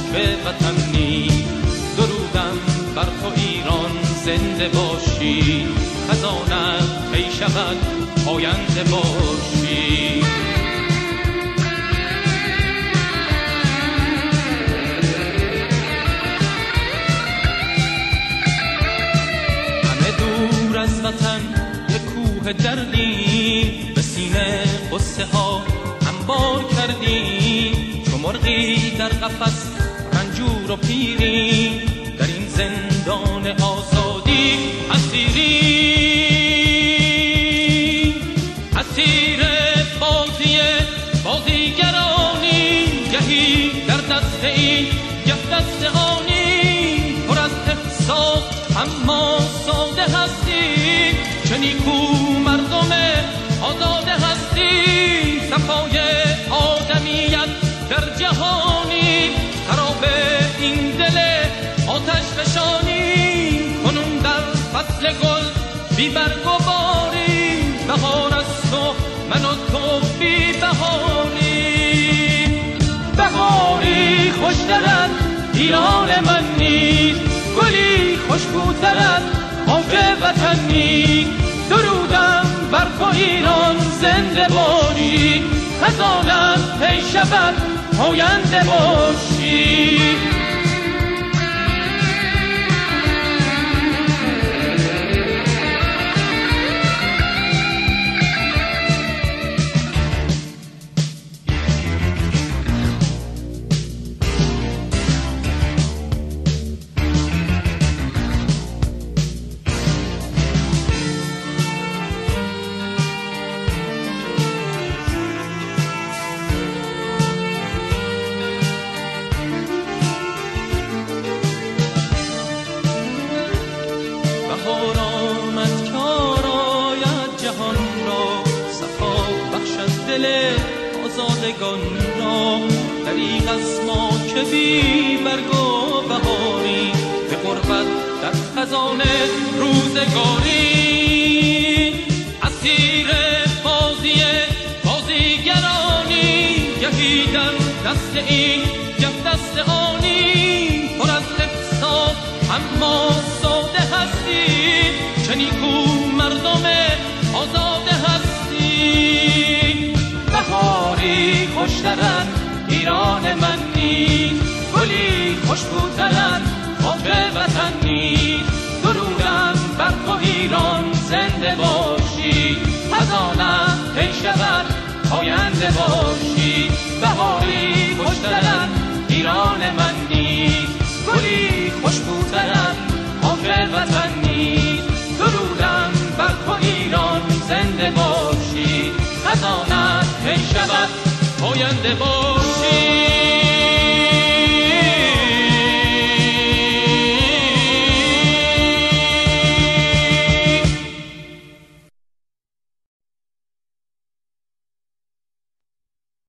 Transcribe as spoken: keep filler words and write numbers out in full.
به وطنی. درودم بر تو ایران زنده باشی، خزانت طی شود پاینده باشی. همه دور از وطن یک کوه دردی، به سینه غصه ها انبار کردی. چو مرغی در قفس رنجور و پیری، در این زندان آزادی اسیری. اسیر بازی بازیگرانی، گهی در دست این گه دست آنی. پر از احساس اما ساده هستی، چه نیکو مردم آزاده هستی. صفای آدمیت در جهانی، خراب این دل آتش فشانی. کنون در فصل گل بی برگ و باری، بهار است و من و تو بی بهاری. بهاری خوشتر از ایران من نیست، گلی خوشبوتر از خاک وطن نیست. درودم بر تو ایران زنده باشی، خزانت طی شود پاینده باشی. دل آزادگان را دریغ از ما که بی برگ و بهاری، به غربت در خزانه روزگاری. اسیر بازی بازیگرانی، گهی در دست این گه دست آنی. پر از احساس اما ساده هستی، چه نیکو مردم آزاده هستی. بهاری خوشتر از ایران من نیست، گلی خوشبوتر از خاک وطن نیست. درودم بر تو ایران زنده باشی، خزانت طی شود پاینده باشی. بهاری خوشتر از ایران من نیست، گلی خوشبوتر از خاک وطن نیست. درودم بر تو ایران زنده باشی، خزانت طی شود پاینده باشی.